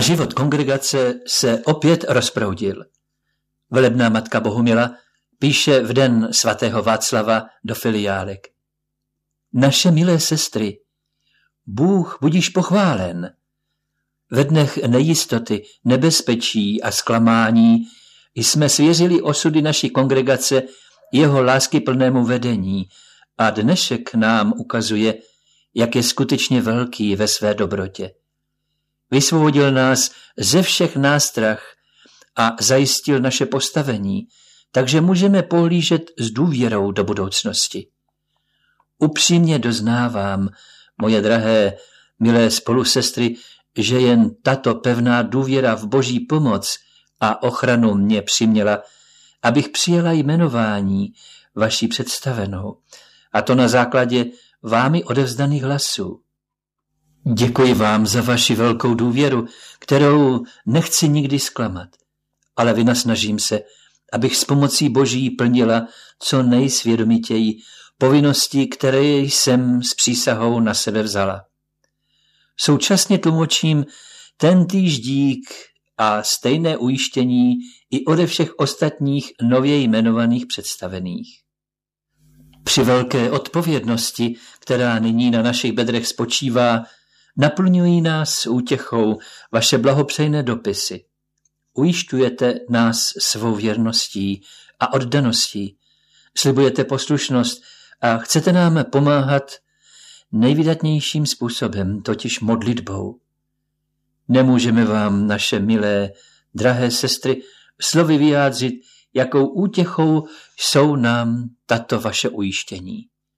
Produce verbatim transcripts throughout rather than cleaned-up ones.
život kongregace se opět rozproudil. Velebná matka Bohumila píše v den svatého Václava do filiálek. Naše milé sestry, Bůh budíš pochválen. Ve dnech nejistoty, nebezpečí a zklamání jsme svěřili osudy naší kongregace jeho láskyplnému vedení a dnešek nám ukazuje, jak je skutečně velký ve své dobrotě. Vysvobodil nás ze všech nástrah a zajistil naše postavení, takže můžeme pohlížet s důvěrou do budoucnosti. Upřímně doznávám, moje drahé, milé spolusestry, že jen tato pevná důvěra v Boží pomoc a ochranu mě přiměla, abych přijela jmenování vaší představenou, a to na základě vámi odevzdaných hlasů. Děkuji vám za vaši velkou důvěru, kterou nechci nikdy zklamat, ale vynasnažím se, abych s pomocí Boží plnila co nejsvědomitěji povinnosti, které jsem s přísahou na sebe vzala. Současně tlumočím tentýž dík a stejné ujištění i ode všech ostatních nově jmenovaných představených. Při velké odpovědnosti, která nyní na našich bedrech spočívá, naplňují nás útěchou vaše blahopřejné dopisy. Ujišťujete nás svou věrností a oddaností, slibujete poslušnost a chcete nám pomáhat nejvydatnějším způsobem, totiž modlitbou. Nemůžeme vám, naše milé, drahé sestry, slovy vyjádřit, jakou útěchou jsou nám tato vaše ujištění.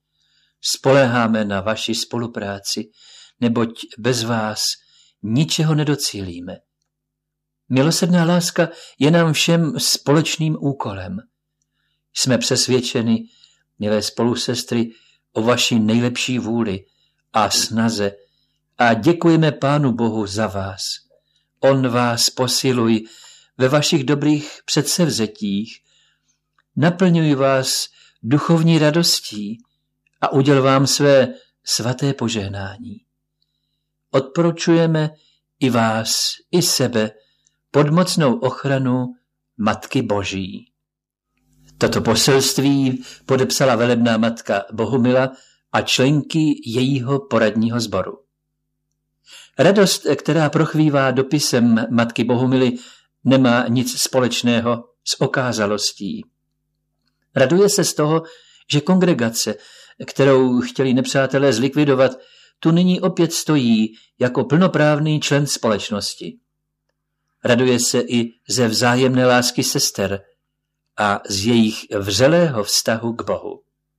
Spoléháme na vaši spolupráci, neboť bez vás ničeho nedocílíme. Milosrdná láska je nám všem společným úkolem. Jsme přesvědčeni, milé spolusestry, o vaší nejlepší vůli a snaze a děkujeme Pánu Bohu za vás. On vás posiluj ve vašich dobrých předsevzetích, naplňuj vás duchovní radostí a uděl vám své svaté požehnání. Odporučujeme i vás, i sebe pod mocnou ochranu Matky Boží. Toto poselství podepsala velebná matka Bohumila a členky jejího poradního sboru. Radost, která prochvívá dopisem matky Bohumily, nemá nic společného s okázalostí. Raduje se z toho, že kongregace, kterou chtěli nepřátelé zlikvidovat, tu nyní opět stojí jako plnoprávný člen společnosti. Raduje se i ze vzájemné lásky sester a z jejich vřelého vztahu k Bohu.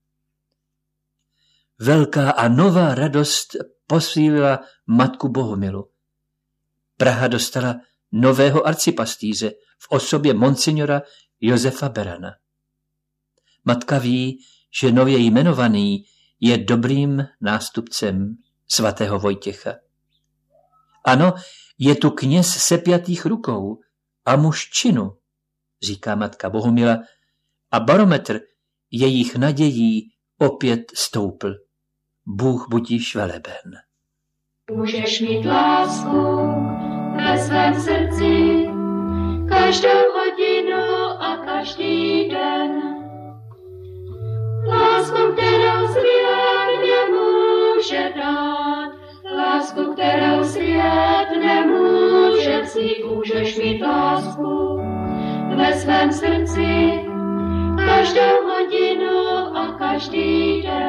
Velká a nová radost posílila matku Bohumilu. Praha dostala nového arcipastýře v osobě monsignora Josefa Berana. Matka ví, že nově jmenovaný je dobrým nástupcem svatého Vojtěcha. Ano, je tu kněz sepjatých rukou a muž činu, říká matka Bohumila, a barometr jejich nadějí opět stoupl. Bůh budiž veleben. Můžeš mít lásku ve svém srdci každou hodinu a každý den. Lásku, kterou svět nemůže dát, lásku, kterou svět nemůže vzít. Můžeš mít lásku ve svém srdci každou hodinu a každý den.